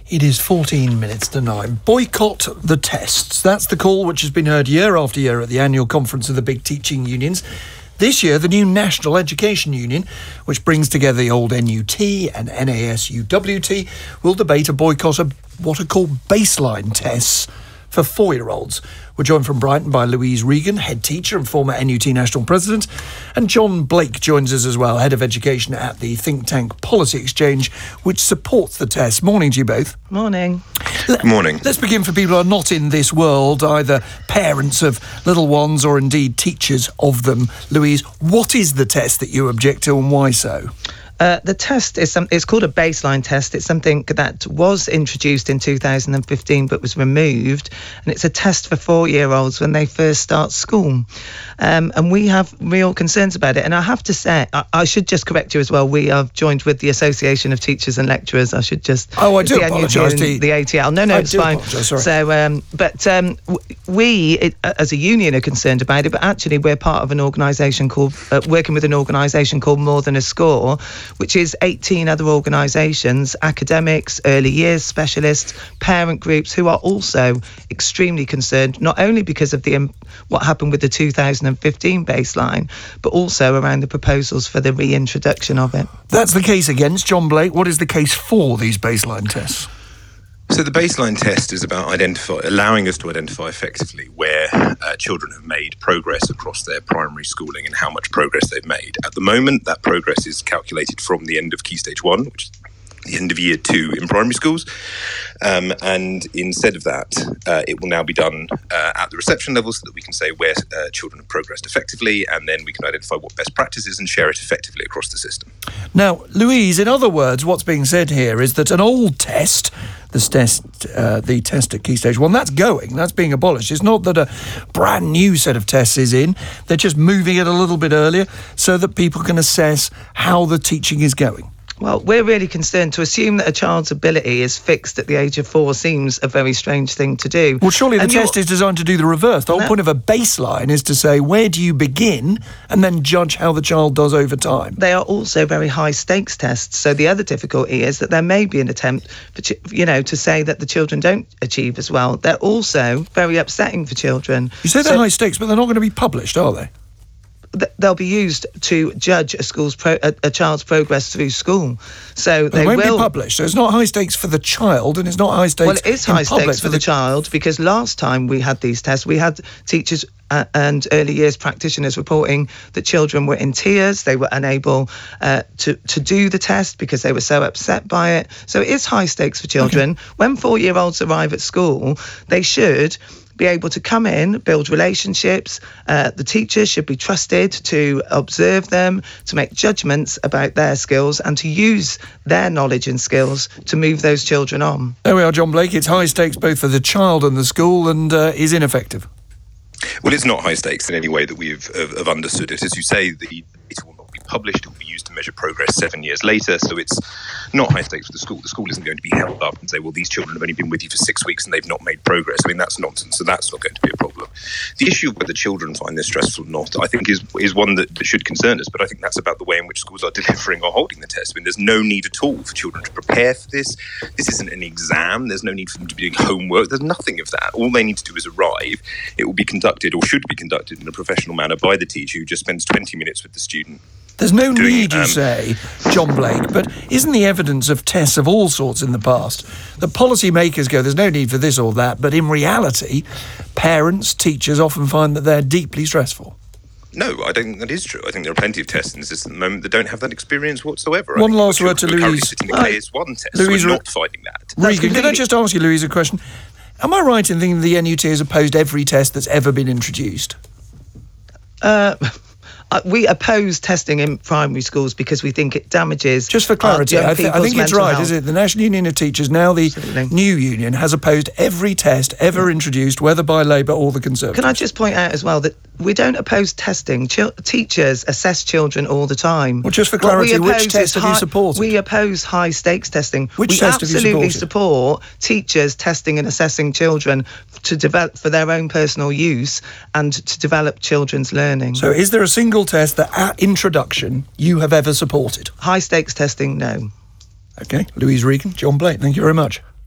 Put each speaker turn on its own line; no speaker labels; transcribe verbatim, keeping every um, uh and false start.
It is fourteen minutes to nine. Boycott the tests. That's the call which has been heard year after year at the annual conference of the big teaching unions. This year, the new National Education Union, which brings together the old N U T and N A S U W T, will debate a boycott of what are called baseline tests for four-year-olds. We're joined from Brighton by Louise Regan, head teacher and former N U T national president, and John Blake joins us as well, head of education at the think tank Policy Exchange, which supports the tests. Morning to you both.
Morning.
Good morning.
Let's begin for people who are not in this world, either parents of little ones or indeed teachers of them. Louise, what is the test that you object to and why so?
Uh, the test is some, it's called a baseline test. It's something that was introduced in two thousand fifteen but was removed, and it's a test for four-year-olds when they first start school. Um, and we have real concerns about it. And I have to say, I, I should just correct you as well. We are joined with the Association of Teachers and Lecturers. I should just
oh, I do
the
apologise to
the A T L. No, no,
I
it's
do
fine.
Apologise, sorry.
So, um, but um, we, it, as a union, are concerned about it. But actually, we're part of an organisation called uh, working with an organisation called More Than a Score, which is eighteen other organisations, academics, early years specialists, parent groups, who are also extremely concerned, not only because of the um, what happened with the two thousand fifteen baseline, but also around the proposals for the reintroduction of it.
That's the case against. John Blake, what is the case for these baseline tests?
So the baseline test is about identify, allowing us to identify effectively where uh, children have made progress across their primary schooling and how much progress they've made. At the moment, that progress is calculated from the end of Key Stage one, which is the end of year two in primary schools. Um, and instead of that, uh, it will now be done uh, at the reception level so that we can say where uh, children have progressed effectively, and then we can identify what best practice is and share it effectively across the system.
Now, Louise, in other words, what's being said here is that an old test, this test, uh, the test at Key Stage one, that's going, that's being abolished. It's not that a brand new set of tests is in. They're just moving it a little bit earlier so that people can assess how the teaching is going.
Well, we're really concerned. To assume that a child's ability is fixed at the age of four seems a very strange thing to do.
Well, surely the
and
test is designed to do the reverse. The whole
no.
point of a baseline is to say, where do you begin, and then judge how the child does over time.
They are also very high stakes tests. So the other difficulty is that there may be an attempt, for ch- you know, to say that the children don't achieve as well. They're also very upsetting for children.
You say they're
so,
high stakes, but they're not going to be published, are they?
They'll be used to judge a school's pro- a, a child's progress through school. So they,
they won't
will
be published. So it's not high stakes for the child, and it's not high stakes.
Well, it is high
public
stakes for the, the child, because last time we had these tests, we had teachers uh, and early years practitioners reporting that children were in tears. They were unable uh, to to do the test because they were so upset by it. So it is high stakes for children. Okay. When four-year-olds arrive at school, they should be able to come in, build relationships. Uh, the teachers should be trusted to observe them, to make judgments about their skills, and to use their knowledge and skills to move those children on.
There we are, John Blake. It's high stakes both for the child and the school, and uh, is ineffective.
Well, it's not high stakes in any way that we've have, have understood it. As you say, the data will not be published. It will be used to measure progress seven years later. So it's not high stakes for the school. The school isn't going to be held up and say, well, these children have only been with you for six weeks and they've not made progress. I mean, that's nonsense. So that's not going to be a problem. The issue of whether children find this stressful or not, I think, is is one that, that should concern us. But I think that's about the way in which schools are delivering or holding the test. I mean, there's no need at all for children to prepare for this. This isn't an exam. There's no need for them to be doing homework. There's nothing of that. All they need to do is arrive. It will be conducted, or should be conducted, in a professional manner by the teacher, who just spends twenty minutes with the student.
There's no
doing,
need, you
um,
say, John Blake, but isn't the evidence of tests of all sorts in the past that policymakers go, there's no need for this or that, but in reality, parents, teachers often find that they're deeply stressful?
No, I don't think that is true. I think there are plenty of tests in the system at the moment that don't have that experience whatsoever.
One last word to Louise.
Sitting the K S one test,
Louise,
so we're not finding that.
Regan, can I just ask you, Louise, a question? Am I right in thinking the N U T has opposed every test that's ever been introduced?
Uh... Uh, we oppose testing in primary schools because we think it damages.
Just for clarity,
uh,
I, th- I think it's right,
health.
is it? The National Union of Teachers, now the
Absolutely.
new union, has opposed every test ever introduced, whether by Labour or the Conservatives.
Can I just point out as well that we don't oppose testing. Chil- teachers assess children all the time.
Well, just for clarity,
we
which test have
high,
you supported?
We oppose high stakes testing.
Which
we
test have you
absolutely
supported?
support teachers testing and assessing children to develop for their own personal use and to develop children's learning.
So is there a single test that at introduction you have ever supported?
High stakes testing, no.
OK. Louise Regan, John Blake, thank you very much.